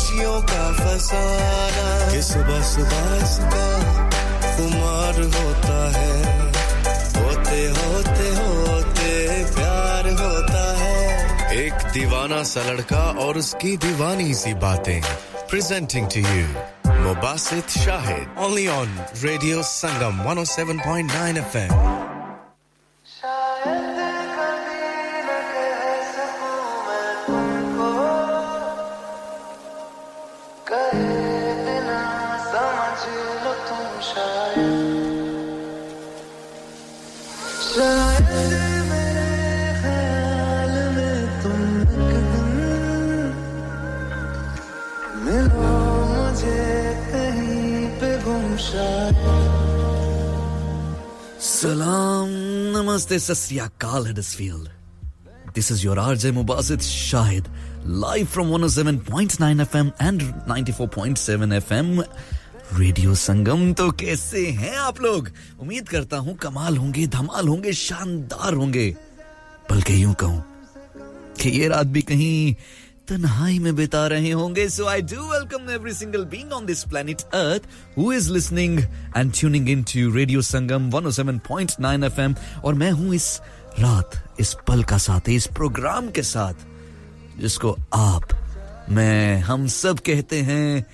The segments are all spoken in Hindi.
खुशियों का फसाना कि सुबह सुबह इसका खुमार होता है होते होते होते प्यार होता है एक दीवाना सा लड़का और उसकी दीवानी सी बातें presenting to you Mubasit Shahid only on Radio Sangam 107.9 FM Salam, namaste, sat sri akal, Huddersfield. This is your RJ Mubasit Shahid, live from 107.9 FM and 94.7 FM. Radio Sangam. तो कैसे हैं आप लोग? उम्मीद करता हूँ कमाल होंगे, धमाल होंगे, शानदार होंगे. बल्कि यूं कहूँ कि ये रात भी कहीं तन्हाई में बिता रहे होंगे. So I do welcome every single being on this planet Earth who is listening and tuning into Radio Sangam 107.9 FM. और मैं हूँ इस रात, इस पल का साथ, इस प्रोग्राम के साथ जिसको आप, मैं, हम सब कहते हैं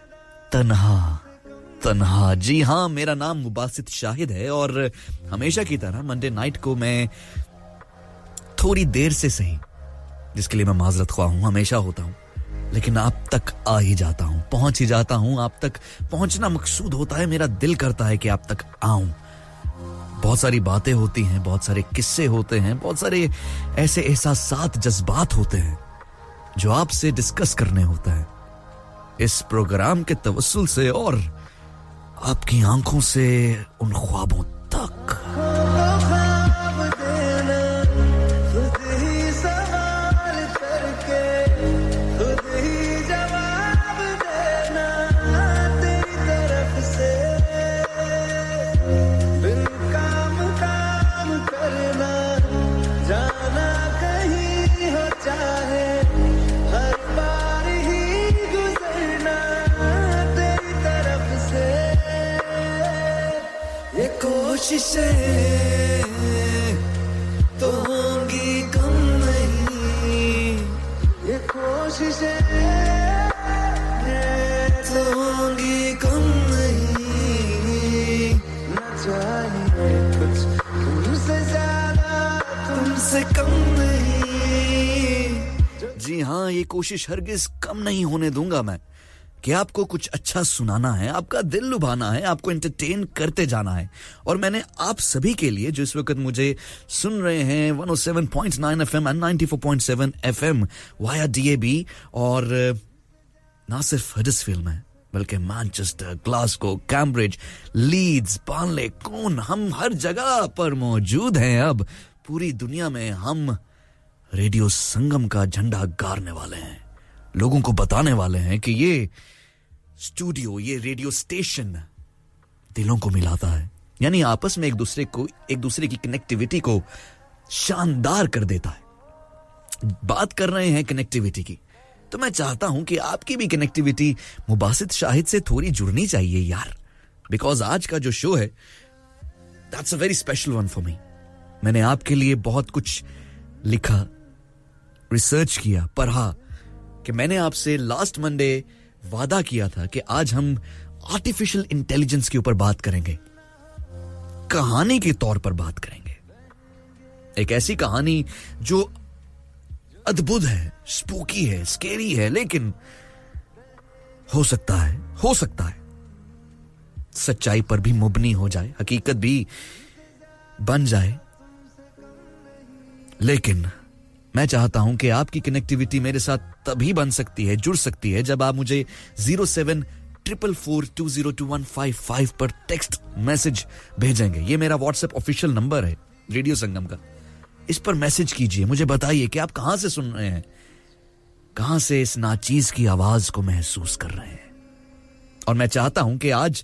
तन्हा. जी हाँ, मेरा नाम मुबासित शाहिद है और हमेशा की तरह मंडे नाइट को मैं थोड़ी देर से सही, जिसके लिए मैं माजरत ख्वाह हूं, हमेशा होता हूं, लेकिन आप तक आ ही जाता हूं, पहुंच ही जाता हूं. आप तक पहुंचना मकसूद होता है, मेरा दिल करता है कि आप तक आऊं. बहुत सारी बातें होती हैं, बहुत सारे किस्से होते हैं, बहुत सारे ऐसे एहसासात, जज्बात होते हैं जो आपसे डिस्कस करने होता है इस प्रोग्राम के तवस्सुल से और आपकी आंखों से उन ख्वाबों तक. कोशिशें तो होंगी कम नहीं, ये कोशिशें तो होंगी कम नहीं, न चाहिए कुछ तुमसे ज्यादा, तुमसे कम नहीं. जी हाँ, ये कोशिश हरगिज कम नहीं होने दूंगा मैं कि आपको कुछ अच्छा सुनाना है, आपका दिल लुभाना है, आपको एंटरटेन करते जाना है. और मैंने आप सभी के लिए जो इस वक्त मुझे सुन रहे हैं 107.9 FM and 94.7 FM via DAB और ना सिर्फ हडर्सफील्ड में बल्कि Manchester, Glasgow, Cambridge, Leeds, Barnsley, कौन, हम हर जगह पर मौजूद हैं. अब पूरी दुनिया में हम रेडियो संगम का झंडा गाड़ने वाले हैं, लोगों को बताने वाले हैं कि ये स्टूडियो, ये रेडियो स्टेशन दिलों को मिलाता है, यानी आपस में एक दूसरे की कनेक्टिविटी को शानदार कर देता है. बात कर रहे हैं कनेक्टिविटी की, तो मैं चाहता हूं कि आपकी भी कनेक्टिविटी मुबासित शाहिद से थोड़ी जुड़नी चाहिए यार, बिकॉज आज का जो शो है that's a very special one for me. मैंने आपके लिए बहुत कुछ लिखा, रिसर्च किया, पढ़ा कि मैंने आपसे लास्ट मंडे वादा किया था कि आज हम आर्टिफिशियल इंटेलिजेंस के ऊपर बात करेंगे, कहानी के तौर पर बात करेंगे. एक ऐसी कहानी जो अद्भुत है, स्पूकी है, स्केरी है, लेकिन हो सकता है सच्चाई पर भी मुबनी हो जाए, हकीकत भी बन जाए. लेकिन मैं चाहता हूं कि आपकी कनेक्टिविटी मेरे साथ तभी बन सकती है, जुड़ सकती है, जब आप मुझे 0744202155 पर टेक्स्ट मैसेज भेजेंगे. ये मेरा व्हाट्सएप ऑफिशियल नंबर है रेडियो संगम का. इस पर मैसेज कीजिए, मुझे बताइए कि आप कहां से सुन रहे हैं, कहां से इस नाचीज की आवाज को महसूस कर रहे हैं. और मैं चाहता हूं कि आज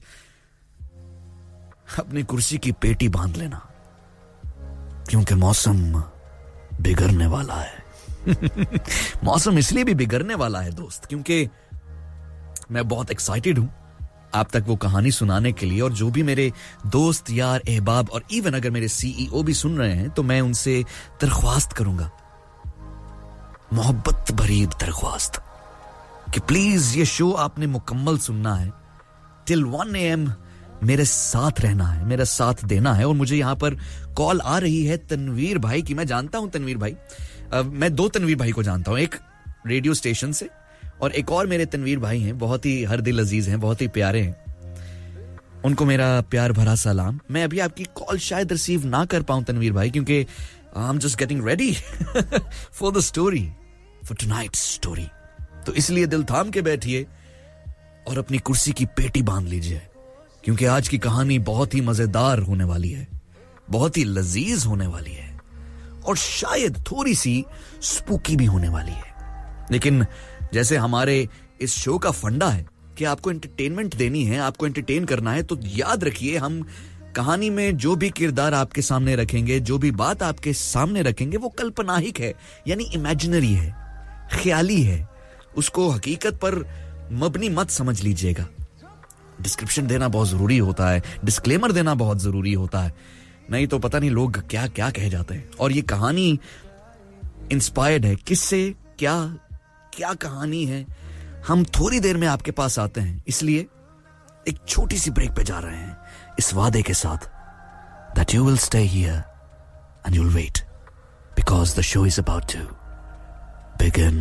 अपनी कुर्सी की पेटी बांध लेना, क्योंकि मौसम बिगड़ने वाला है. मौसम इसलिए भी बिगड़ने वाला है दोस्त, क्योंकि मैं बहुत एक्साइटेड हूं आप तक वो कहानी सुनाने के लिए और जो भी मेरे दोस्त यार अहबाब और इवन अगर मेरे सीईओ भी सुन रहे हैं तो मैं उनसे दरख्वास्त करूंगा मोहब्बत भरी दरख्वास्त कि प्लीज ये शो आपने मुकम्मल सुनना है टिल 1 AM मेरे साथ रहना है मेरा साथ देना है और मुझे यहां पर कॉल आ रही है तनवीर भाई की मैं जानता हूं तनवीर भाई मैं दो तनवीर भाई को जानता हूं एक रेडियो स्टेशन से और एक और मेरे तनवीर भाई हैं बहुत ही हर दिल अजीज हैं बहुत ही प्यारे हैं उनको मेरा प्यार भरा सलाम मैं अभी आपकी कॉल शायद रिसीव ना कर पाऊं तनवीर भाई क्योंकि I am just getting ready for the story for tonight's story तो इसलिए दिल थाम के बैठिए और अपनी कुर्सी की पेटी बांध लीजिए क्योंकि आज की कहानी बहुत ही मजेदार होने वाली है बहुत ही लजीज होने वाली है और शायद थोड़ी सी स्पूकी भी होने वाली है लेकिन जैसे हमारे इस शो का फंडा है कि आपको एंटरटेनमेंट देनी है आपको एंटरटेन करना है तो याद रखिए हम कहानी में जो भी किरदार आपके सामने रखेंगे जो भी बात आपके सामने रखेंगे वो कल्पनाहिक है यानी इमेजिनरी है ख्याली है उसको हकीकत पर मबनी मत समझ लीजिएगा डिस्क्रिप्शन देना बहुत जरूरी होता है डिस्क्लेमर देना बहुत जरूरी होता है नहीं तो पता नहीं लोग क्या क्या कह जाते हैं और ये कहानी इंस्पायर्ड है किससे क्या क्या कहानी है हम थोड़ी देर में आपके पास आते हैं इसलिए एक छोटी सी ब्रेक पे जा रहे हैं इस वादे के साथ that you will stay here and you'll wait because the show is about to begin.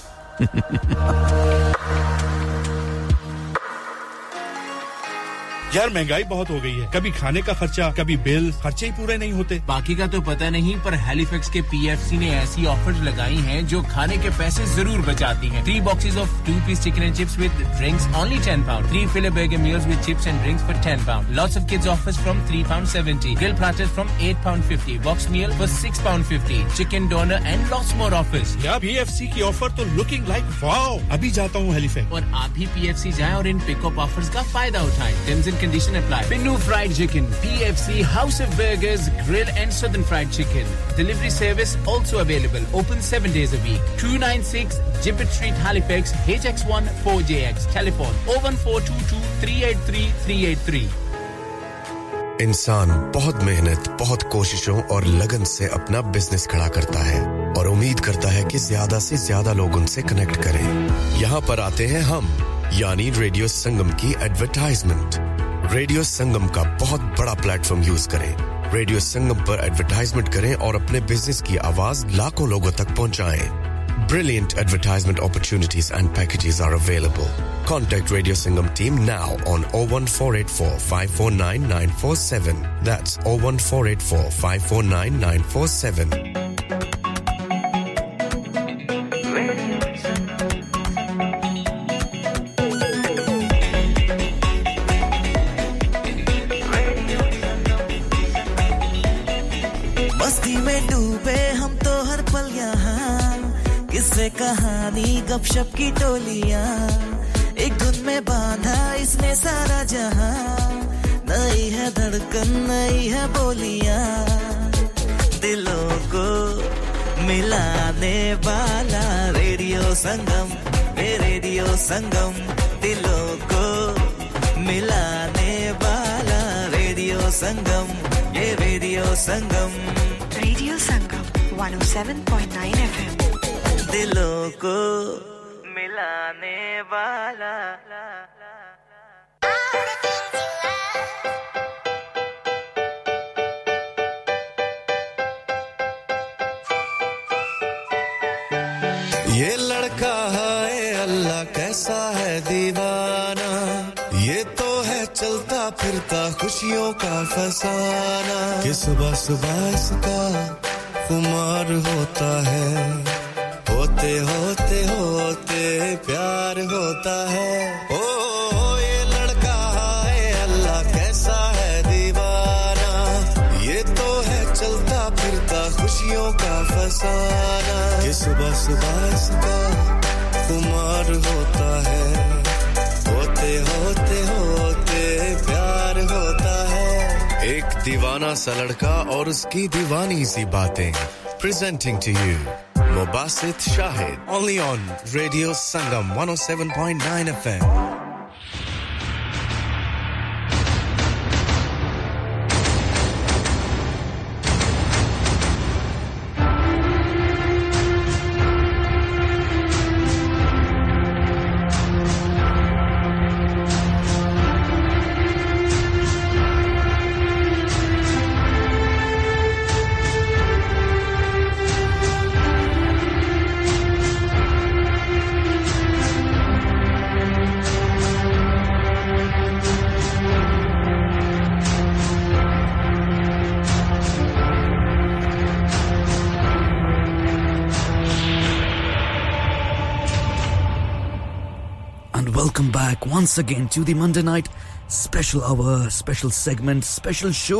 यार महंगाई बहुत हो गई है कभी खाने का खर्चा कभी बिल खर्चे ही पूरे नहीं होते बाकी का तो पता नहीं पर हैलिफैक्स के पीएफसी ने ऐसी ऑफर्स लगाई हैं जो खाने के पैसे जरूर बचाती हैं 3 boxes of 2-piece chicken and chips with drinks only £10 3 filet burger meals with chips and drinks for £10 lots of kids offers from £3.70 grill platters from £8.50 box meal for £6.50 chicken doner and lots more offers यार पीएफसी की ऑफर तो लुकिंग लाइक वाओ अभी जाता हूँ हैलिफैक्स और आप भी पीएफसी जाएं और इन पिकअप ऑफर्स का फायदा उठाएं terms and condition apply Pinu fried chicken PFC House of Burgers grill and southern fried chicken delivery service also available open 7 days a week 296 Gibbet Street Halifax HX1 4JX telephone 01422 383 383 इंसान बहुत मेहनत बहुत कोशिशों और लगन से अपना बिजनेस खड़ा करता है और उम्मीद करता है कि ज्यादा से ज्यादा लोग उनसे कनेक्ट करें यहाँ पर आते हैं हम यानी रेडियो संगम की एडवर्टाइजमेंट रेडियो संगम का बहुत बड़ा प्लेटफॉर्म यूज करें रेडियो संगम पर एडवर्टाइजमेंट करें और अपने बिजनेस की आवाज लाखों लोगों तक पहुंचाएं Brilliant advertisement opportunities and packages are available. Contact Radio Sangam team now on 01484 549 947. That's 01484 549 947. किससे कहानी गपशप की टोलियां एक धुन में बांधा इसने सारा जहां नई है धड़कन नई है बोलियां दिलों को मिलाने वाला रेडियो संगम दिलों को मिलाने वाला रेडियो संगम ये रेडियो संगम 107.9 FM दिलों को मिलाने वाला ये लड़का है अल्लाह कैसा है दीवाना ये तो है चलता फिरता खुशियों का फसाना कि सुबह सुबह इसका खुमार होता है होते होते होते प्यार होता है ओ ये लड़का है अल्लाह कैसा है दीवाना ये तो है चलता फिरता खुशियों का फसाना कि सुबह सुबह इसका खुमार होता है होते होते होते प्यार होता है एक दीवाना सा लड़का और उसकी दीवानी सी बातें presenting to you Mubasit Shahid only on Radio Sangam 107.9 FM And welcome back once again to the Monday night special hour, special segment, special show.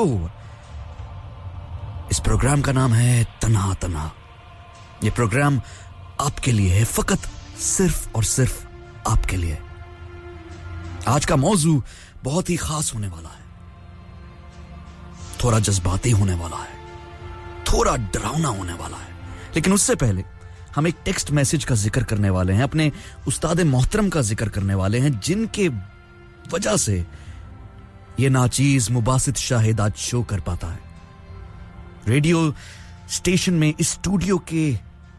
इस प्रोग्राम का नाम है तन्हा तन्हा. ये प्रोग्राम आपके लिए है, फकत सिर्फ और सिर्फ आपके लिए. आज का मौजू बहुत ही खास होने वाला है, थोड़ा जज्बाती होने वाला है, थोड़ा डरावना होने वाला है. लेकिन उससे पहले हम एक टेक्स्ट मैसेज का जिक्र करने वाले हैं, अपने उस्ताद मोहतरम का जिक्र करने वाले हैं, जिनके वजह से ये नाचीज मुबासित शाहिद आज शो कर पाता है. रेडियो स्टेशन में इस स्टूडियो के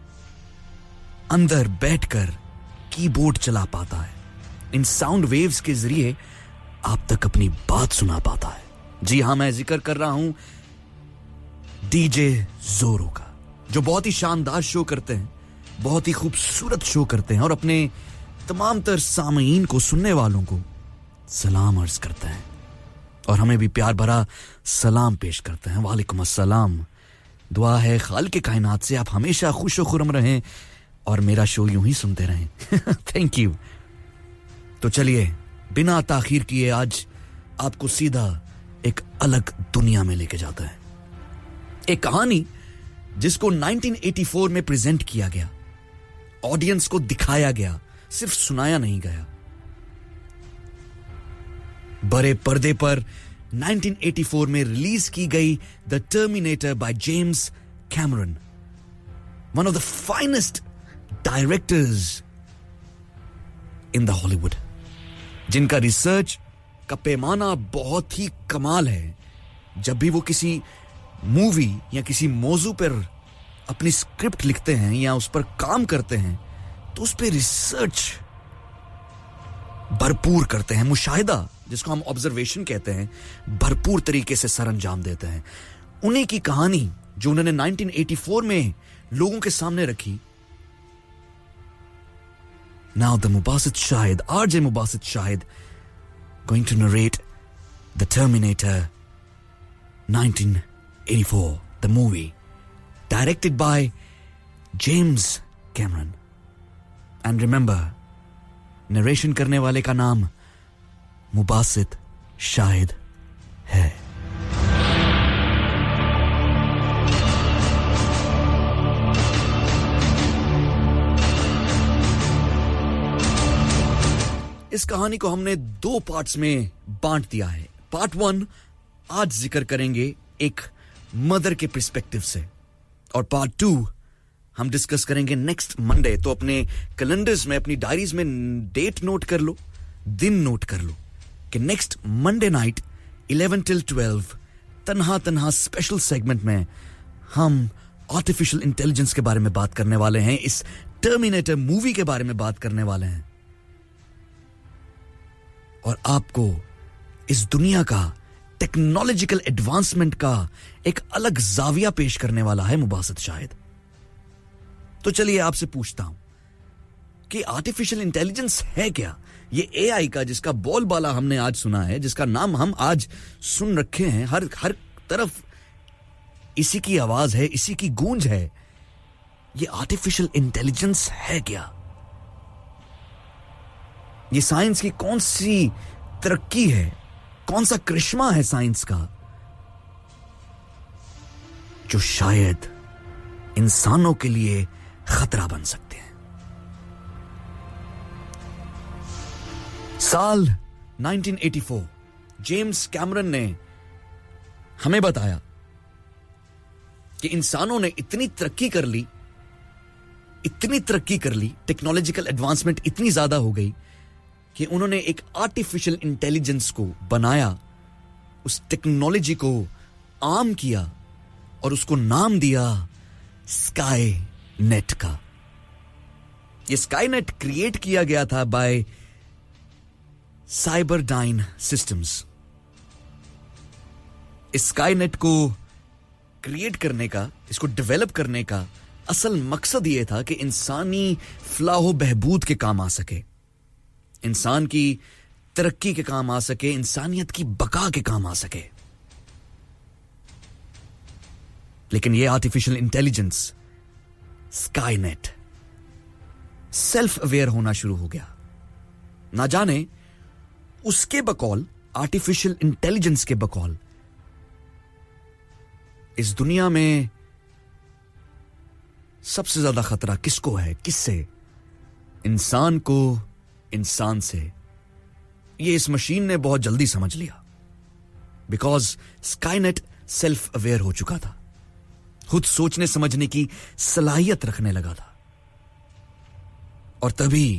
अंदर बैठकर कीबोर्ड चला पाता है, इन साउंड वेव्स के जरिए आप तक अपनी बात सुना पाता है. जी हां, मैं जिक्र कर रहा हूं डीजे जोरो का, जो बहुत ही शानदार शो करते हैं, बहुत ही खूबसूरत शो करते हैं और अपने तमाम तर सामीन को, सुनने वालों को सलाम अर्ज करते हैं और हमें भी प्यार भरा सलाम पेश करते हैं. वालेकुम अस्सलाम. दुआ है खालिक के कायनात से आप हमेशा खुश व खुर्रम रहें और मेरा शो यूं ही सुनते रहें. Thank you. तो चलिए बिना ताखीर किए आज आपको सीधा एक अलग दुनिया में लेके जाता है. एक कहानी जिसको 1984 में प्रेजेंट किया गया, ऑडियंस को दिखाया गया, सिर्फ सुनाया नहीं गया. बड़े पर्दे पर 1984 में रिलीज की गई the Terminator by James Cameron, one of the finest directors in the Hollywood, जिनका रिसर्च का पैमाना बहुत ही कमाल है. जब भी वो किसी मूवी या किसी मौजू पर अपनी स्क्रिप्ट लिखते हैं या उस पर काम करते हैं तो उस पर रिसर्च भरपूर करते हैं, मुशाहिदा जिसको हम ऑब्जर्वेशन कहते हैं, भरपूर तरीके से सरंजाम देते हैं. उन्हीं की कहानी जो उन्होंने 1984 में लोगों के सामने रखी. Now the Mubasit Shahid, RJ Mubasit Shahid, going to narrate The Terminator 1984, the movie, directed by James Cameron. And remember, narration करने वाले का नाम मुबासित शाहिद है. इस कहानी को हमने 2 पार्ट्स में बांट दिया है. पार्ट 1 आज जिक्र करेंगे एक मदर के पर्सपेक्टिव से और पार्ट 2 हम डिस्कस करेंगे नेक्स्ट मंडे. तो अपने कैलेंडर्स में, अपनी डायरीज में डेट नोट कर लो, दिन नोट कर लो कि नेक्स्ट मंडे नाइट 11 till 12 तन्हा तन्हा स्पेशल सेगमेंट में हम आर्टिफिशियल इंटेलिजेंस के बारे में बात करने वाले हैं, इस टर्मिनेटर मूवी के बारे में बात करने वाले हैं और आपको इस दुनिया का टेक्नोलॉजिकल एडवांसमेंट का एक अलग जाविया पेश करने वाला है मुबासित शाहिद. तो चलिए आपसे पूछता हूं कि आर्टिफिशियल इंटेलिजेंस है क्या? ये एआई का जिसका बोलबाला हमने आज सुना है, जिसका नाम हम आज सुन रखे हैं, हर तरफ इसी की आवाज है, इसी की गूंज है. ये आर्टिफिशियल इंटेलिजेंस है क्या? ये साइंस की कौन सी तरक्की है, कौन सा करिश्मा है साइंस का जो शायद इंसानों के लिए खतरा बन सकते हैं? साल 1984 जेम्स कैमरन ने हमें बताया कि इंसानों ने इतनी तरक्की कर ली, टेक्नोलॉजिकल एडवांसमेंट इतनी ज्यादा हो गई कि उन्होंने एक आर्टिफिशियल इंटेलिजेंस को बनाया, उस टेक्नोलॉजी को आम किया और उसको नाम दिया स्काई नेट का. ये स्काई नेट क्रिएट किया गया था बाय साइबरडाइन सिस्टम्स. इस स्काई नेट को क्रिएट करने का, इसको डेवलप करने का असल मकसद यह था कि इंसानी फलाह बहबूद के काम आ सके, इंसान की तरक्की के काम आ सके, इंसानियत की बका के काम आ सके. लेकिन यह artificial intelligence Skynet self aware होना शुरू हो गया. ना जाने उसके बकौल, आर्टिफिशियल इंटेलिजेंस के बकौल, इस दुनिया में सबसे ज्यादा खतरा किसको है, किससे? इंसान को इंसान से। ये इस मशीन ने बहुत जल्दी समझ लिया, बिकॉज स्काईनेट सेल्फ अवेयर हो चुका था, खुद सोचने समझने की सलाहियत रखने लगा था। और तभी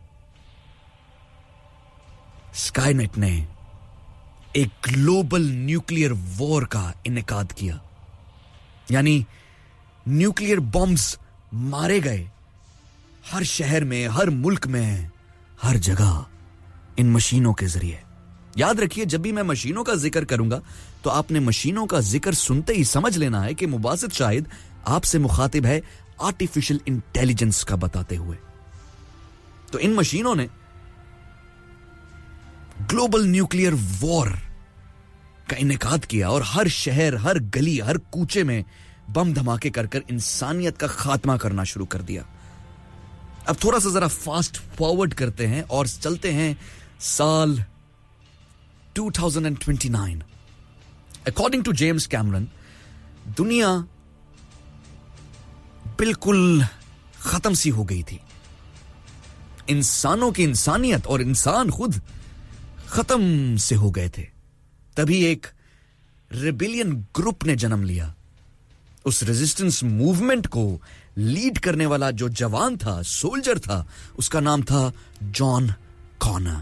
स्काईनेट ने एक ग्लोबल न्यूक्लियर वॉर का इनेकाद किया, यानी न्यूक्लियर बॉम्ब्स मारे गए हर शहर में, हर मुल्क में, हर जगह इन मशीनों के जरिए। याद रखिए, जब भी मैं मशीनों का जिक्र करूंगा तो आपने मशीनों का जिक्र सुनते ही समझ लेना है कि मुबासित शाहिद आपसे मुखातिब है आर्टिफिशियल इंटेलिजेंस का बताते हुए। तो इन मशीनों ने ग्लोबल न्यूक्लियर वॉर का इनेकाद किया और हर शहर, हर गली, हर कूचे में बम धमाके कर इंसानियत का खात्मा करना शुरू कर दिया। अब थोड़ा सा जरा फास्ट फॉरवर्ड करते हैं और चलते हैं साल 2029। अकॉर्डिंग टू जेम्स कैमरन, दुनिया बिल्कुल खत्म सी हो गई थी। इंसानों की इंसानियत और इंसान खुद खत्म से हो गए थे। तभी एक रेबिलियन ग्रुप ने जन्म लिया। उस रेजिस्टेंस मूवमेंट को लीड करने वाला जो जवान था, सोल्जर था, उसका नाम था जॉन कॉनर।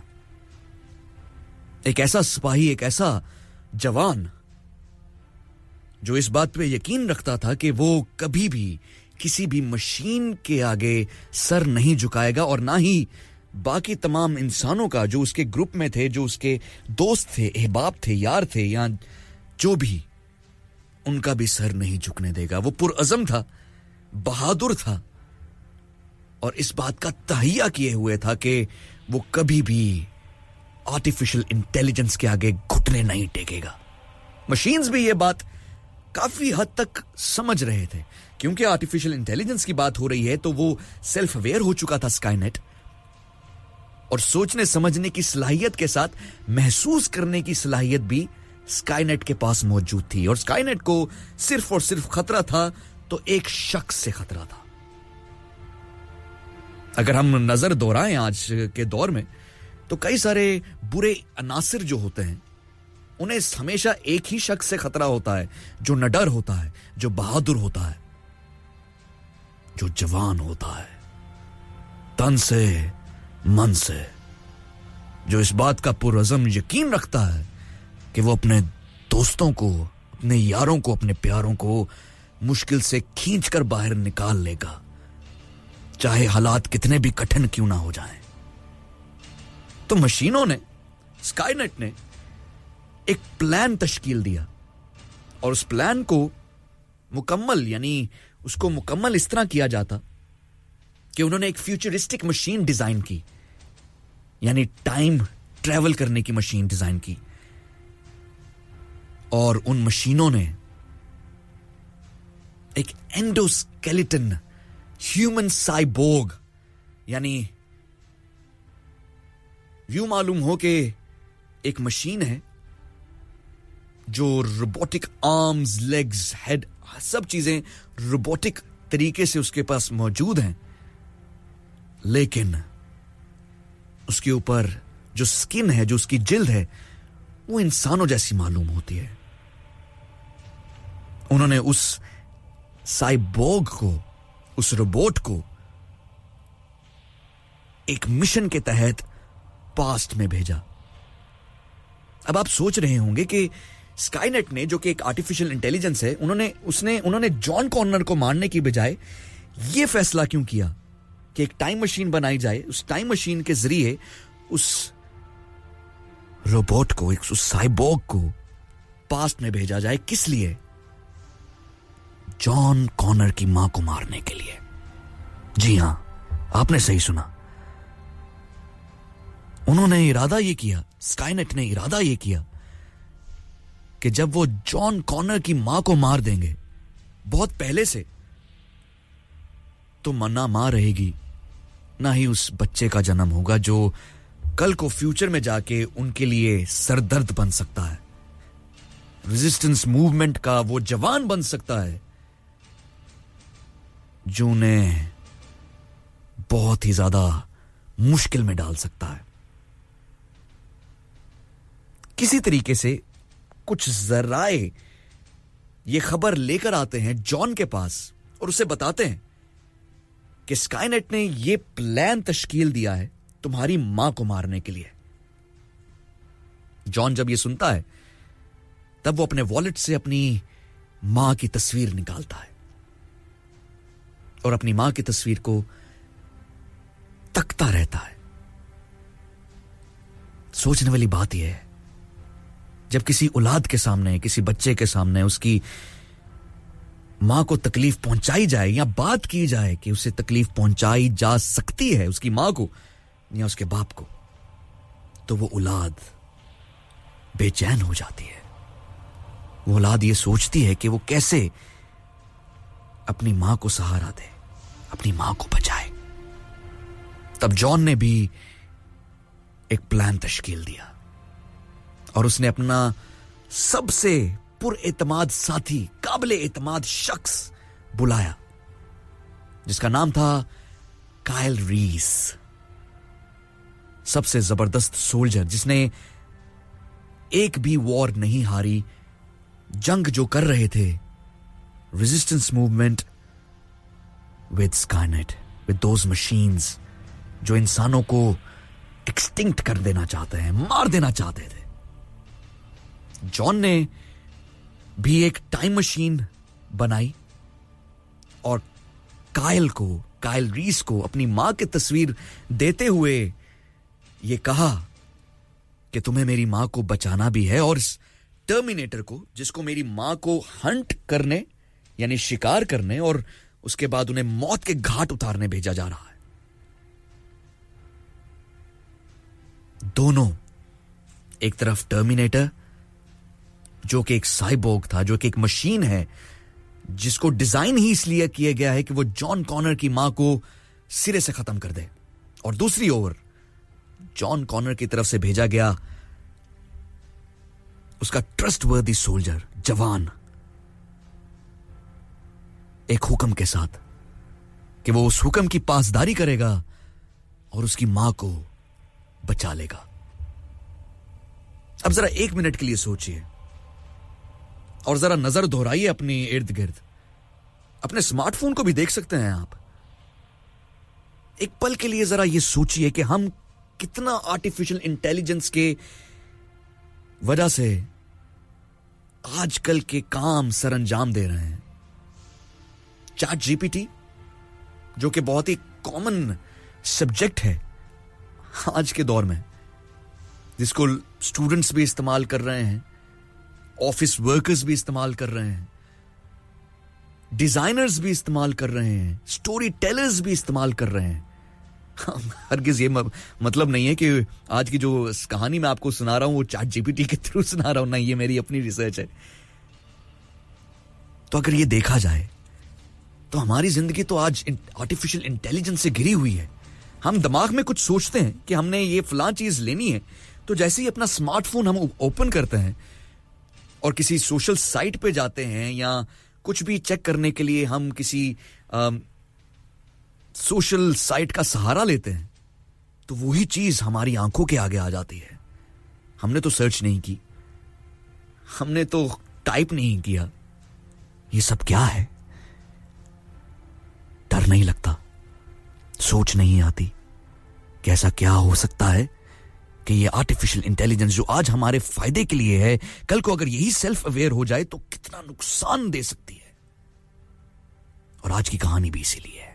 एक ऐसा सिपाही, एक ऐसा जवान जो इस बात पे यकीन रखता था कि वो कभी भी किसी भी मशीन के आगे सर नहीं झुकाएगा और ना ही बाकी तमाम इंसानों का जो उसके ग्रुप में थे, जो उसके दोस्त थे, अहबाब थे, यार थे, या जो भी, उनका भी सर नहीं झुकने देगा। वो पुरअज़म था, बहादुर था और इस बात का तहैया किए हुए था कि वो कभी भी आर्टिफिशियल इंटेलिजेंस के आगे घुटने नहीं टेकेगा। मशीन्स भी ये बात काफी हद तक समझ रहे थे, क्योंकि आर्टिफिशियल इंटेलिजेंस की बात हो रही है तो वो सेल्फ अवेयर हो चुका था स्काईनेट, और सोचने समझने की सलाहियत के साथ महसूस करने की सलाहियत भी स्काईनेट के पास मौजूद थी। और स्काईनेट को सिर्फ और सिर्फ खतरा था तो एक शख्स से खतरा था। अगर हम नजर दोहराएं आज के दौर में तो कई सारे बुरे अनासिर जो होते हैं उन्हें हमेशा एक ही शख्स से खतरा होता है, जो निडर होता है, जो बहादुर होता है, जो जवान होता है, तन से मन से, जो इस बात का पुरअज़म यकीन रखता है कि वो अपने दोस्तों को, अपने यारों को, अपने प्यारों को मुश्किल से खींचकर बाहर निकाल लेगा, चाहे हालात कितने भी कठिन क्यों ना हो जाएं। तो मशीनों ने, स्काईनेट ने एक प्लान तश्कील दिया और उस प्लान को मुकम्मल, यानी उसको मुकम्मल इस तरह किया जाता कि उन्होंने एक फ्यूचरिस्टिक मशीन डिजाइन की, यानी टाइम ट्रैवल करने की मशीन डिजाइन की। और उन मशीनों ने एक एंडोस्केलेटन ह्यूमन साइबोर्ग, यानी यूं मालूम हो कि एक मशीन है जो रोबोटिक आर्म्स, लेग्स, हेड, सब चीजें रोबोटिक तरीके से उसके पास मौजूद हैं, लेकिन उसके ऊपर जो स्किन है, जो उसकी जिल्द है, वो इंसानों जैसी मालूम होती है। उन्होंने उस साइबोर्ग को, उस रोबोट को एक मिशन के तहत पास्ट में भेजा। अब आप सोच रहे होंगे कि स्काईनेट ने, जो कि एक आर्टिफिशियल इंटेलिजेंस है, उन्होंने जॉन कॉनर को मारने की बजाय यह फैसला क्यों किया कि एक टाइम मशीन बनाई जाए, उस टाइम मशीन के जरिए उस रोबोट को, उस साइबोर्ग को पास्ट में भेजा जाए। किस लिए? जॉन कॉनर की मां को मारने के लिए। जी हां, आपने सही सुना। उन्होंने इरादा यह किया, स्काईनेट ने इरादा यह किया कि जब वो जॉन कॉनर की मां को मार देंगे बहुत पहले से, तो ना मां रहेगी, ना ही उस बच्चे का जन्म होगा जो कल को फ्यूचर में जाके उनके लिए सरदर्द बन सकता है, रेजिस्टेंस मूवमेंट का वो जवान बन सकता है जो उन्हें बहुत ही ज्यादा मुश्किल में डाल सकता है। किसी तरीके से कुछ जराए ये खबर लेकर आते हैं जॉन के पास और उसे बताते हैं कि स्काईनेट ने ये प्लान तश्कील दिया है तुम्हारी मां को मारने के लिए। जॉन जब ये सुनता है तब वो अपने वॉलेट से अपनी मां की तस्वीर निकालता है और अपनी मां की तस्वीर को तकता रहता है। सोचने वाली बात यह है, जब किसी औलाद के सामने, किसी बच्चे के सामने उसकी मां को तकलीफ पहुंचाई जाए या बात की जाए कि उसे तकलीफ पहुंचाई जा सकती है उसकी मां को या उसके बाप को, तो वो औलाद बेचैन हो जाती है। वो औलाद ये सोचती है कि वो कैसे अपनी मां को सहारा दे, अपनी मां को बचाए। तब जॉन ने भी एक प्लान तश्कील दिया और उसने अपना सबसे पुरएतमाद साथी, काबिले एतमाद शख्स बुलाया जिसका नाम था काइल रीस। सबसे जबरदस्त सोल्जर जिसने एक भी वॉर नहीं हारी, जंग जो कर रहे थे resistance movement with Skynet, with those machines जो इंसानों को एक्सटिंक्ट कर देना चाहते हैं, मार देना चाहते थे। जॉन ने भी एक टाइम मशीन बनाई और काइल रीस को अपनी मां की तस्वीर देते हुए यह कहा कि तुम्हें मेरी मां को बचाना भी है और इस टर्मिनेटर को, जिसको मेरी मां को हंट करने यानी शिकार करने और उसके बाद उन्हें मौत के घाट उतारने भेजा जा रहा है। दोनों, एक तरफ टर्मिनेटर जो कि एक साइबोर्ग था, जो कि एक मशीन है जिसको डिजाइन ही इसलिए किया गया है कि वो जॉन कॉनर की मां को सिरे से खत्म कर दे, और दूसरी ओर जॉन कॉनर की तरफ से भेजा गया उसका ट्रस्टवर्दी सोल्जर, जवान, एक हुक्म के साथ कि वो उस हुक्म की पासदारी करेगा और उसकी मां को बचा लेगा। अब जरा एक मिनट के लिए सोचिए और जरा नजर दोहराइए अपनी इर्द गिर्द। अपने स्मार्टफोन को भी देख सकते हैं आप। एक पल के लिए जरा ये सोचिए कि हम कितना आर्टिफिशियल इंटेलिजेंस के वजह से आजकल के काम सरंजाम दे रहे हैं। चैट जीपीटी जो कि बहुत ही कॉमन सब्जेक्ट है आज के दौर में, जिसको स्टूडेंट्स भी इस्तेमाल कर रहे हैं, ऑफिस वर्कर्स भी इस्तेमाल कर रहे हैं, डिजाइनर्स भी इस्तेमाल कर रहे हैं, स्टोरी टेलर्स भी इस्तेमाल कर रहे हैं। हरगिज ये मतलब नहीं है कि आज की जो कहानी मैं आपको सुना रहा हूं वो चैट जीपीटी के थ्रू सुना रहा हूं, नहीं, ये मेरी अपनी रिसर्च है। तो अगर ये देखा जाए तो हमारी जिंदगी तो आज आर्टिफिशियल इंटेलिजेंस से घिरी हुई है। हम दिमाग में कुछ सोचते हैं कि हमने ये फलां चीज लेनी है, तो जैसे ही अपना स्मार्टफोन हम ओपन करते हैं और किसी सोशल साइट पे जाते हैं या कुछ भी चेक करने के लिए हम किसी सोशल साइट का सहारा लेते हैं, तो वही चीज हमारी आंखों के आगे आ जाती है। हमने तो सर्च नहीं की, हमने तो टाइप नहीं किया, ये सब क्या है? डर नहीं लगता, सोच नहीं आती कि ऐसा क्या हो सकता है कि ये आर्टिफिशियल इंटेलिजेंस जो आज हमारे फायदे के लिए है, कल को अगर यही सेल्फ अवेयर हो जाए तो कितना नुकसान दे सकती है। और आज की कहानी भी इसीलिए है।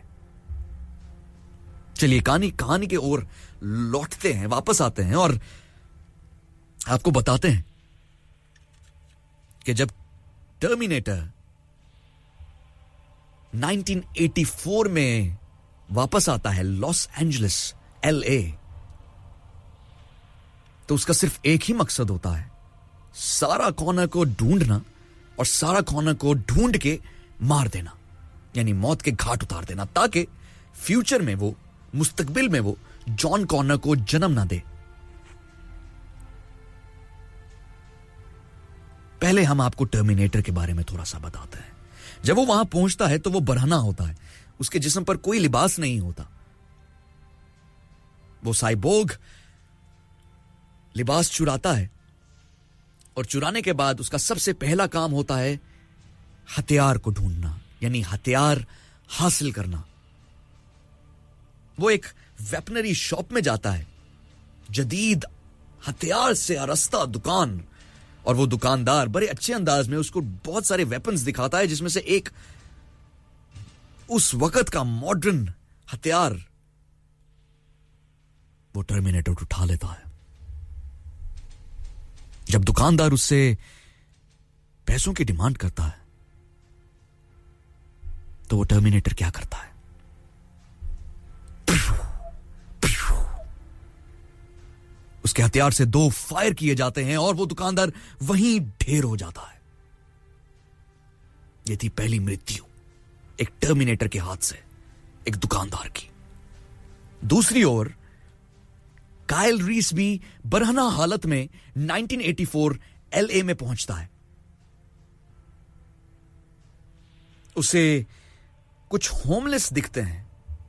चलिए कहानी की ओर लौटते हैं, वापस आते हैं और आपको बताते हैं कि जब टर्मिनेटर 1984 में वापस आता है लॉस एंजलिस, LA, तो उसका सिर्फ एक ही मकसद होता है, सारा कॉनर को ढूंढना और सारा कॉनर को ढूंढ के मार देना, यानी मौत के घाट उतार देना, ताकि फ्यूचर में वो, मुस्तकबिल में वो जॉन कॉनर को जन्म ना दे पहले हम आपको टर्मिनेटर के बारे में थोड़ा सा बताते हैं। जब वो वहां पहुंचता है तो वो बरहना होता है, उसके जिस्म पर कोई लिबास नहीं होता। वो साइबोर्ग लिबास चुराता है और चुराने के बाद उसका सबसे पहला काम होता है हथियार को ढूंढना, यानी हथियार हासिल करना। वो एक वेपनरी शॉप में जाता है, जदीद हथियार से आरस्ता दुकान, और वो दुकानदार बड़े अच्छे अंदाज में उसको बहुत सारे वेपन्स दिखाता है, जिसमें से एक उस वक्त का मॉडर्न हथियार वो टर्मिनेटर उठा लेता है। जब दुकानदार उससे पैसों की डिमांड करता है तो वो टर्मिनेटर क्या करता है, उसके हथियार से 2 फायर किए जाते हैं और वो दुकानदार वहीं ढेर हो जाता है। ये थी पहली मृत्यु एक टर्मिनेटर के हाथ से एक दुकानदार की। दूसरी ओर काइल रीस भी बरहना हालत में 1984 LA में पहुंचता है। उसे कुछ होमलेस दिखते हैं।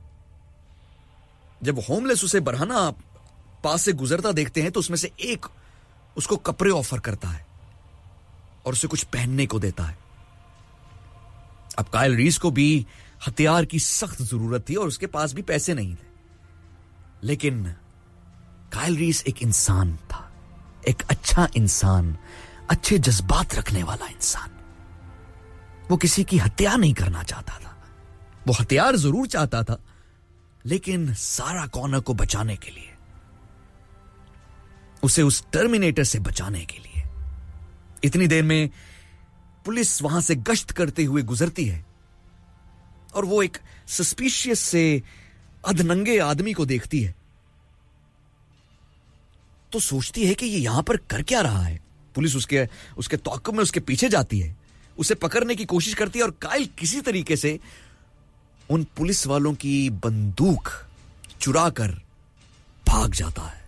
जब होमलेस उसे बरहना पास से गुजरता देखते हैं तो उसमें से एक उसको कपड़े ऑफर करता है और उसे कुछ पहनने को देता है। अब काइल रीस को भी हथियार की सख्त जरूरत थी और उसके पास भी पैसे नहीं थे, लेकिन काइल रीस एक इंसान था, एक अच्छा इंसान, अच्छे जज्बात रखने वाला इंसान। वो किसी की हत्या नहीं करना चाहता था। वो हथियार जरूर चाहता था, लेकिन सारा कॉर्नर को बचाने के लिए, उसे उस टर्मिनेटर से बचाने के लिए। इतनी देर में पुलिस वहां से गश्त करते हुए गुजरती है और वो एक सस्पिशियस से अधनंगे आदमी को देखती है तो सोचती है कि ये यहां पर कर क्या रहा है। पुलिस उसके तौक़ुब में उसके पीछे जाती है, उसे पकड़ने की कोशिश करती है और काइल किसी तरीके से उन पुलिस वालों की बंदूक चुरा कर भाग जाता है।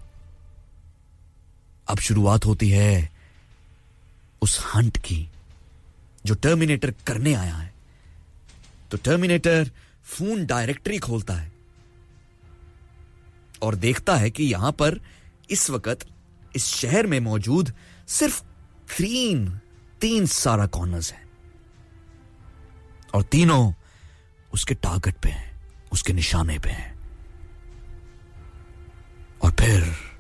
अब शुरुआत होती है उस हंट की जो टर्मिनेटर करने आया है। तो टर्मिनेटर फोन डायरेक्टरी खोलता है और देखता है कि यहां पर इस वक्त इस शहर में मौजूद सिर्फ तीन सारा कॉर्नर्स हैं और तीनों उसके टारगेट पे हैं, उसके निशाने पे हैं। और फिर